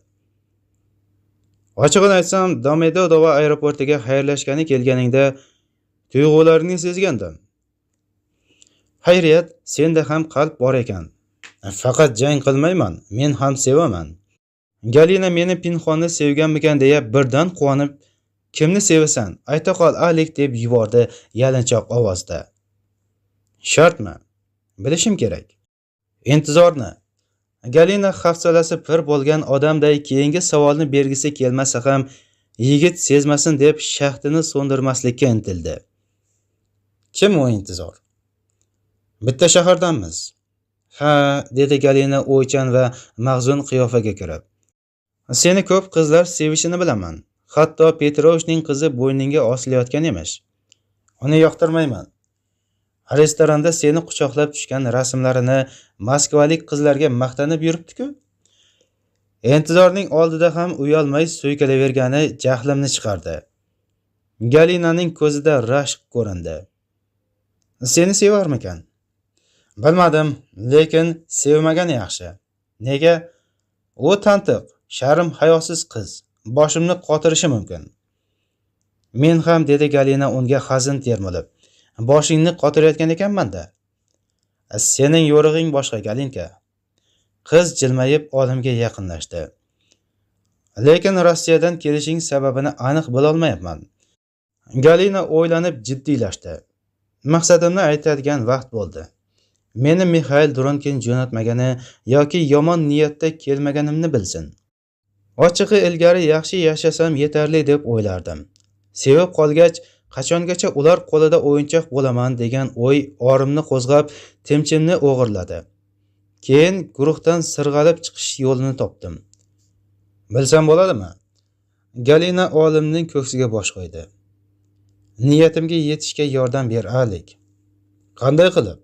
Ochig'ini aytsam, Domodedovo aeroportiga xayrlashgani kelganingda tuyg'ularingni sezgandim. Xayriyat, senda ham qalb bor ekan. Faqat jang qilmayman, men ham sevaman. Galina meni pinhonni sevganmikan deya birdan quvonib, kimni sevasan? Ayta qol, Alik deb yubordi yalinchoq ovozda. Shartmi? Bilishim kerak. Intizorni. Galina hafsalasi pir bo'lgan odamday keyingi savolni bergisi kelmasa ham, yigit sezmasin deb shaxtini so'ndirmaslikka intildi. Kim u intizor? Bitta shahardanmiz. Ha, dedi Galina o'ychan va mahzun qiyofaga kirib. Seni ko'p qizlar sevishini bilaman. Hatto Petrovichning qizi bo'yningga osilayotgan emish. Uni yoqtirmayman. Restoranda seni quchoqlab tushgan rasmlarini moskvalik qizlarga maqtanib yuribdi-ku. Intizorning oldida ham uyalmay suykalavergani jahlimni chiqardi. Galinaning ko'zida rashk ko'rindi. Seni sevarmikan? Bilmadim, lekin sevmagani yaxshi. Nega? U tantiq, sharm hayosiz qiz. Boshimni qotirishi mumkin. Men ham, dedi Galina unga hazin termilib. Boshingni qotirayotgan ekanman-da. Sening yo'rig'ing boshqa, Galinka. Qiz jilmayib olimga yaqinlashdi. Lekin Rossiyadan kelishing sababini aniq bila olmayapman. Galina o'ylanib jiddiylashdi. Maqsadimni aytadigan vaqt bo'ldi. Meni Mixail Dronkin jo'natmagani yoki yomon niyatda kelmaganimni bilsin. Ochig'i ilgari yaxshi yashasam yetarli deb o'ylardim. Sevib qolgach, qachongacha ular qo'lida o'yinchoq bo'laman degan o'y orimni qo'zg'ab, temchimni o'g'irladi. Keyin guruhdan sirg'alib chiqish yo'lini topdim. Bilsam bo'ladimi? Galina olimning ko'ksiga bosh qo'ydi. Niyatimga yetishga yordam ber, Alik. Qanday qilib?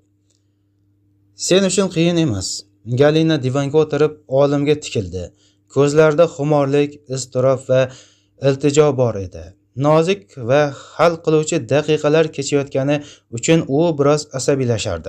Sen uchun qiyin emas. Galina divanga o'tirib olimga tikildi. Ko'zlarida xumorlik, iztirob va iltijo bor edi. Nozik va hal qiluvchi daqiqalar kechayotgani uchun u biroz asabiylashardi.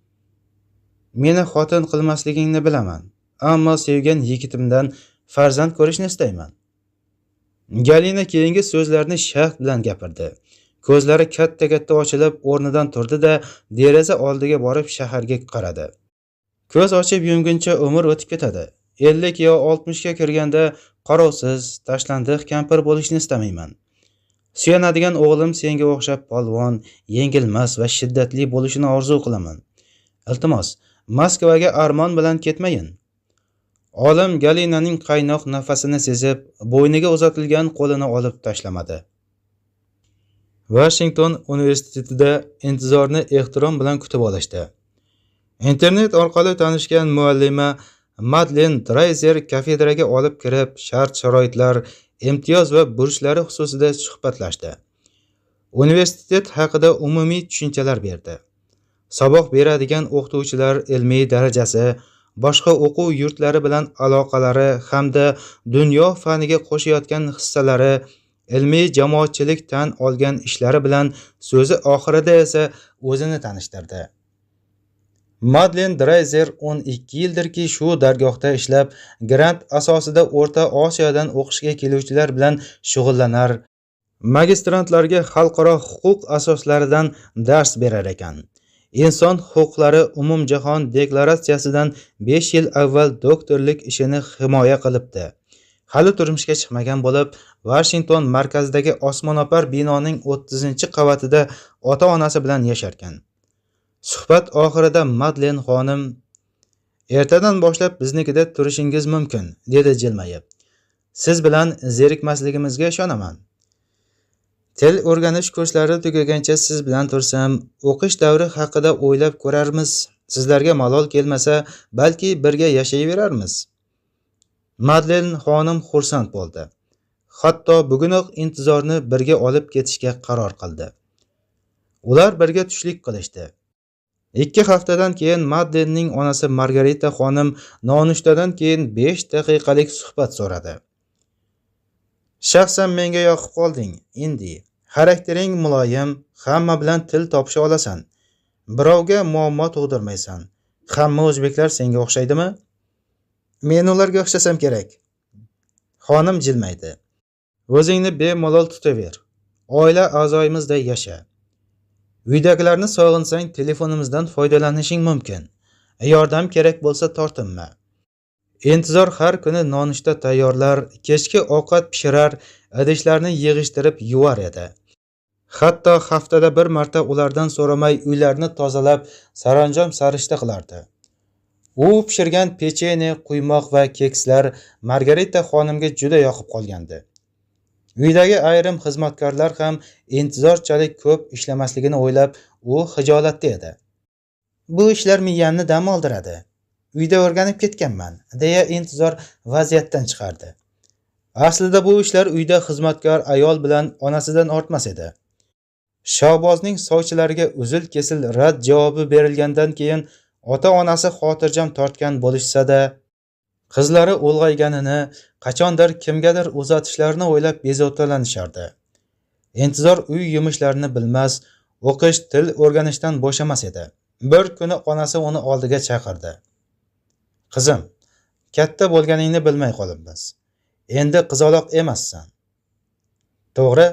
Meni xotin qilmasligingni bilaman, ammo sevgan yigitimdan farzand ko'rishni istayman. Galina keyingi so'zlarni shaxt bilan gapirdi. ko'zlari katta-katta ochilib o'rnidan turdi-da, deraza oldiga borib shaharga qaradi. Ko'z ochib yumguncha umr o'tib ketadi. 50 yo 60 ga kirganda qarovsiz, tashlandiq kampir bo'lishni istamayman. Suyanadigan o'g'lim senga o'xshab polvon, yengilmas va shiddatli bo'lishini orzu qilaman. Iltimos, Moskvaga armon bilan ketmayin. Olim Galinaning qaynoq nafasini sezib, bo'yniga uzatilgan qo'lini olib tashlamadi. Washington universitetida intizorni ehtirom bilan kutib olishdi. Internet orqali tanishgan muallima Madlen Drayzer kafedraga olib kirib, shart-sharoitlar, imtiyoz va burchlari xususida suhbatlashdi. Universitet haqida umumiy tushunchalar berdi. Saboq beradigan o'qituvchilar ilmiy darajasi, boshqa o'quv yurtlari bilan aloqalari hamda dunyo faniga qo'shayotgan hissalari, ilmiy jamoatchilik tan olgan ishlari bilan so'zi oxirida esa o'zini tanishtirdi. Madlen Drayzer 12 yildirki shu dargohda ishlab, grant asosida O'rta Osiyodan o'qishga keluvchilar bilan shug'ullanar, magistrantlarga xalqaro huquq asoslaridan dars berar ekan. Inson huquqlari umumjahon deklaratsiyasidan 5 yil avval doktorlik ishini himoya qilibdi. Hali turmushga chiqmagan bo'lib, Washington markazidagi osmono'par binoning 30-qavatida ota-onasi bilan yasharkan. Suhbat oxirida Madlen xonim, ertadan boshlab biznikida turishingiz mumkin, dedi jilmayib. Siz bilan zerikmasligimizga ishonaman. Til o'rganish kurslari tugagancha siz bilan tursam, o'qish davri haqida o'ylab ko'rarmiz. Sizlarga malol kelmasa, balki birga yashayverarmiz. Madlen xonim xursand bo'ldi. Hatto bugunoq intizorni birga olib ketishga qaror qildi. Ular birga tushlik qilishdi. 2 haftadan keyin Madlenning onasi Margarita xonim nonushtadan keyin 5 daqiqalik suhbat so'radi. Shaxsan menga yoqib qolding, Indi. Xaraktering muloyim, hamma bilan til topisha olasan. Birovga muammo tug'dirmaysan. Hamma o'zbeklar senga o'xshaydimi? Men ularga o'xshasam kerak. Xonim jilmaydi. O'zingni bemalol tutaver. Oila a'zoyimizday yasha. Uydagilarni sog'insang telefonimizdan foydalanishing mumkin. Yordam kerak bo'lsa tortinma. Intizor har kuni nonushta tayyorlar, kechki ovqat pishirar, idishlarni yig'ishtirib yuvar edi. Hatto haftada bir marta ulardan so'ramay uylarni tozalab, saranjom sarishta qilardi. U pishirgan pechene, quymoq va kekslar Margarita xonimga juda yoqib qolgandi. Uydagi ayrim xizmatkorlar ham intizorchalik ko'p ishlamasligini o'ylab, u hijolatda edi. Bu ishlar miyamni dam oldiradi. Uyda o'rganib ketganman, deya intizor vaziyatdan chiqardi. Aslida bu ishlar uyda xizmatkor ayol bilan onasidan ortmas edi. Shahbozning sovchilariga uzil-kesil rad javobi berilgandan keyin ota-onasi xotirjam tortgan bo'lishsa-da, qizlari ulg'ayganini, qachondir kimgadir uzatishlarini o'ylab bezovtalanishardi. Intizor uy yumushlarini bilmas, o'qish, til o'rganishdan bo'shamas edi. Bir kuni onasi uni oldiga chaqirdi. Qizim, katta bo'lganingni bilmay qolibmiz. Endi qizaloq emassan. To'g'ri?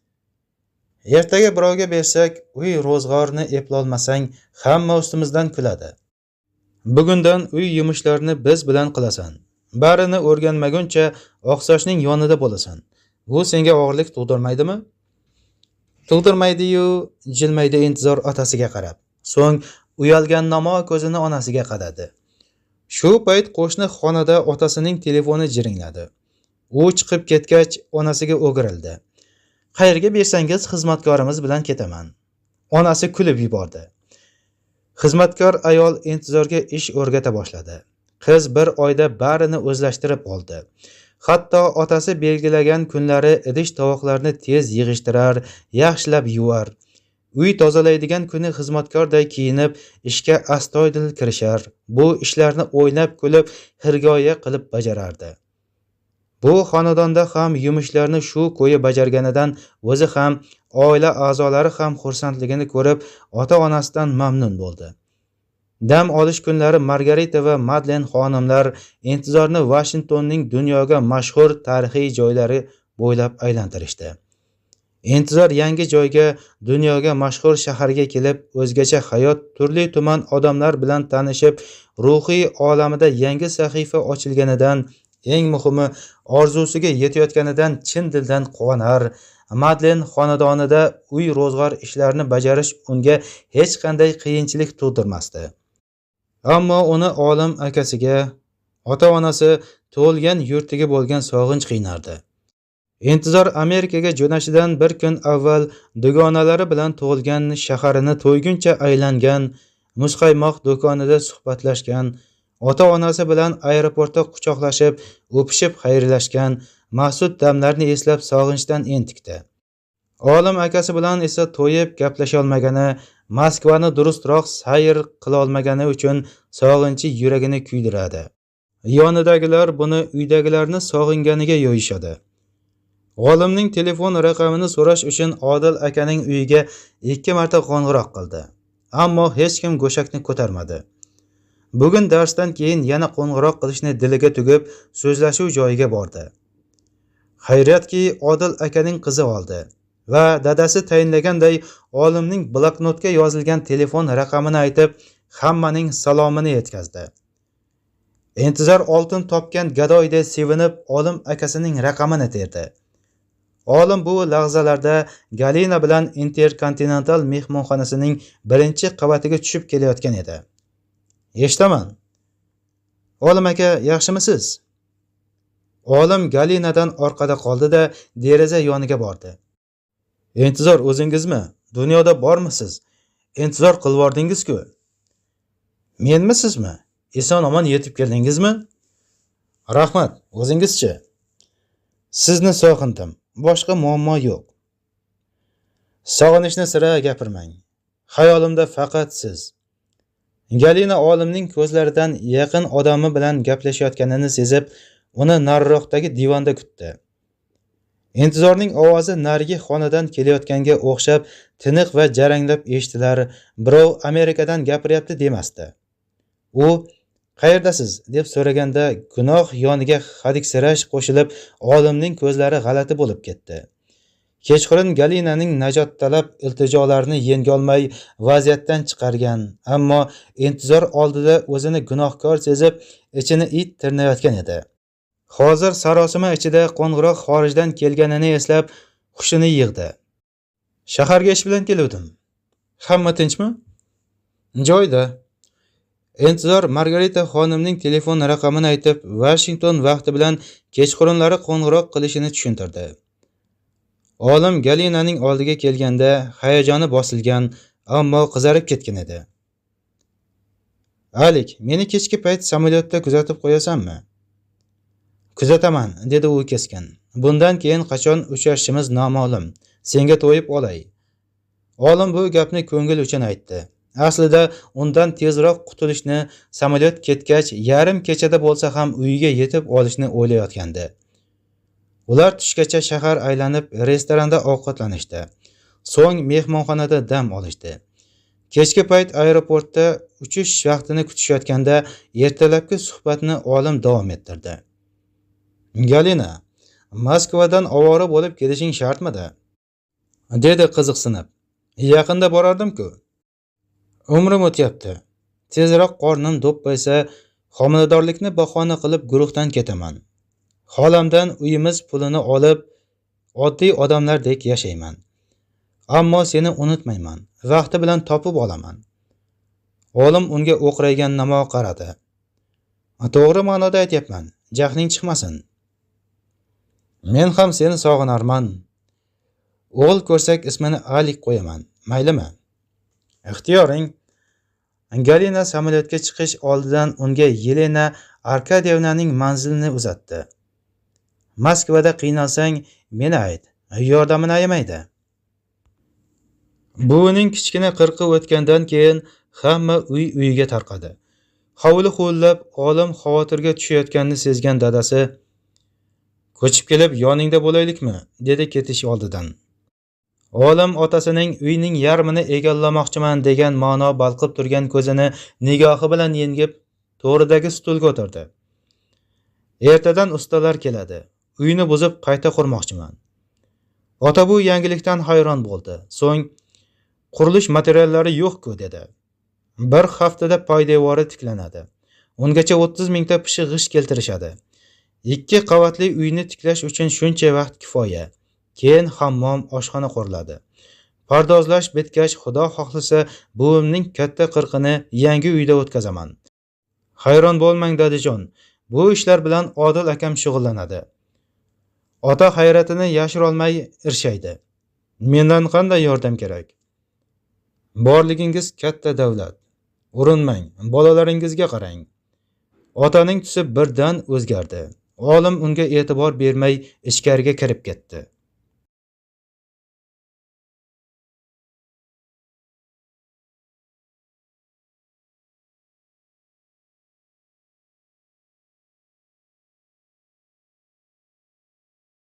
Ertaga birovga bersak, uy ro'zg'orni eplolmasang, hamma ustimizdan kuladi. Bugundan uy yumushlarini biz bilan qilasan. Barini o'rganmaguncha oqsochning yonida bo'lasan. Bu senga og'irlik tug'dirmaydimi? Tug'dirmaydi-yu, jilmaydi intizor otasiga qarab. So'ng uyalgan namo ko'zini onasiga qadadi. Shu payt qo'shni xonada otasining telefoni jiringladi. U chiqib ketgach, onasiga o'girildi. Qayerga bersangiz xizmatkorimiz bilan ketaman. Onasi kulib yubordi. Xizmatkor ayol intizorga ish o'rgata boshladi. Qiz bir oyda barini o'zlashtirib oldi. Hatto otasi belgilagan kunlari idish-tovoqlarni tez yig'ishtirar, yaxshilab yuvar. Uy tozalaydigan kuni xizmatkorday kiyinib, ishga astoydil kirishar. Bu ishlarni o'ynab kulib, xirgoya qilib bajarardi. Bu xonadonda ham yumushlarni shu ko'yi bajarganidan o'zi ham, oila a'zolari ham xursandligini ko'rib, ota-onasidan mamnun bo'ldi. Dam olish kunlari Margarita va Madlen xonimlar intizorni Washingtonning dunyoga mashhur tarixiy joylari bo'ylab aylantirishdi. Intizor yangi joyga, dunyoga mashhur shaharga kelib, o'zgacha hayot, turli tuman odamlar bilan tanishib, ruhiy olamida yangi sahifa ochilganidan, eng muhimi orzusiga yetayotganidan chin dildan quvonar. Madlen xonadonida uy ro'zg'or ishlarini bajarish unga hech qanday qiyinchilik tug'dirmasdi. Ammo uni olim akasiga, ota-onasi tug'ilgan yurtiga bo'lgan sog'inch qiynardi. Intizor Amerikaga jo'nashidan bir kun avval dugonalari bilan tug'ilgan shaharini to'yguncha aylangan, muzqaymoq do'konida suhbatlashgan, ota-onasi bilan aeroportda quchoqlashib, o'pishib xayrlashgan mahsud damlarni eslab sog'inchdan entikdi. Olim akasi bilan esa to'yib gaplasha olmagani, Moskvani durustroq sayr qila olmagani uchun sog'inchi yuragini kuydiradi. Yonidagilar buni uydagilarni sog'inganiga yo'yishadi. Olimning telefon raqamini so'rash uchun Odil akaning uyiga 2 marta qo'ng'iroq qildi. Ammo hech kim go'shakni ko'tarmadi. Bugun darsdan keyin yana qo'ng'iroq qilishni diliga tugib, so'zlashuv joyiga bordi. Xayriyatki, Odil akaning qizi oldi va dadasi tayinlaganday olimning bloknotga yozilgan telefon raqamini aytib, hammaning salomini yetkazdi. Intizor oltin topgan gadoydek sevinib, olim akasining raqamini terdi. Olim bu lahzalarda Galina bilan Intercontinental mehmonxonasining 1-qavatiga tushib kelayotgan edi. "Eshitaman. Olim aka, yaxshimisiz?" Olim Galinadan orqada qoldi-da, deraza yoniga bordi. "Intizor o'zingizmi? Dunyoda bormisiz? Intizor qilvordingiz-ku. Menmisizmi? Eson-omon yetib keldingizmi? Rahmat, o'zingizchi?" "Sizni sog'indim. Boshqa muammo yo'q." "Sog'inishni sira gapirmang. Xayolimda faqat siz." Galina olimning ko'zlaridan yaqin odami bilan gaplashayotganini sezib, uni nariroqdagi divanda kutdi. Intizorning ovozi narigi xonadan kelayotganga o'xshab tiniq va jaranglab eshitilar, birov Amerikadan gapiryapti demasdi. U "Qayerdasiz?" deb so'raganda gunoh yoniga hadiksirash qo'shilib, olimning ko'zlari g'alati bo'lib ketdi. Kechqurun Galinaning najot talab iltijolarini yenga olmay vaziyatdan chiqargan, ammo Intizor oldida o'zini gunohkor sezib, ichini it tirnayotgan edi. Hozir sarosima ichida qo'ng'iroq xorijdan kelganini eslab, hushini yig'di. "Shaharga ish bilan keluvdim. Hamma tinchmi?" "Joyda." Intizor Margarita xonimning telefon raqamini aytib, Washington vaqti bilan kechqurunlari qo'ng'iroq qilishini tushuntirdi. Olim Galinaning oldiga kelganda hayajoni bosilgan, ammo qizarib ketgan edi. "Alik, meni kechki payt samolyotda kuzatib qo'yasanmi?" "Kuzataman", dedi u keskin. "Bundan keyin qachon uchrashishimiz noma'lum. Senga to'yib olay." Olim bu gapni ko'ngil uchun aytdi. Aslida undan tezroq qutulishni, samolyot ketgach yarim kechada bo'lsa ham uyiga yetib olishni o'ylayotgandi. Ular tushgacha shahar aylanib, restoranda ovqatlanishdi. So'ng mehmonxonada dam olishdi. Kechki payt aeroportda uchish vaqtini kutishayotganda ertalabki suhbatni olim davom ettirdi. "Galina, Moskvadan ovora bo'lib kelishing shartmidi?" dedi qiziqsinib. "Yaqinda borardim-ku. Umrim o'tyapti. Tezroq qornim do'ppaysa, homiladorlikni bahona qilib guruhdan ketaman. Xolamdan uyimiz pulini olib, oddiy odamlardek yashayman. Ammo seni unutmayman. Vaqti bilan topib olaman." Olim unga o'qraygan namo qaradi. "To'g'ri ma'noda aytyapman. Jahling chiqmasin. Men ham seni sog'inarman. O'g'il ko'rsak ismini Alik qo'yaman. Maylimi?" "Ixtiyoring." Galina samolyotga chiqish oldidan unga Yelena Arkadiyevnaning manzilini uzatdi. "Moskvada qiynalsang, meni ayt. Yordamini ayamaydi." Buvining kichkina qirqi o'tgandan keyin hamma uyiga tarqadi. Hovli huvillab, olim xavotirga tushayotganini sezgan dadasi, "Ko'chib kelib yoningda bo'laylikmi?" dedi ketish oldidan. Olim otasining uyning yarmini egallamoqchiman degan ma'no balqib turgan ko'zini nigohi bilan yengib, to'g'ridagi stulga o'tirdi. "Ertadan ustalar keladi. Uyni buzib qayta qurmoqchiman. Ota bu yangilikdan hayron bo'ldi. So'ng qurilish materiallari yo'q-ku dedi. Bir haftada poydevori tiklanadi. Ungacha 30 mingta pishiq g'isht keltirishadi. 2 qavatli uyni tiklash uchun shuncha vaqt kifoya. Keyin hammom, oshxona quriladi. Pardozlash bitgach, Xudo xohlasa, buvimning katta qirqini yangi uyda o'tkazaman. Hayron bo'lmang dadajon. Bu ishlar bilan Odil akam shug'ullanadi. Ota hayratini yashira olmay irshaydi. Mendan qanday yordam kerak? Borligingiz katta davlat. Urinmang, bolalaringizga qarang. Otaning tusi birdan o'zgardi. Olim unga e'tibor bermay ichkariga kirib ketdi.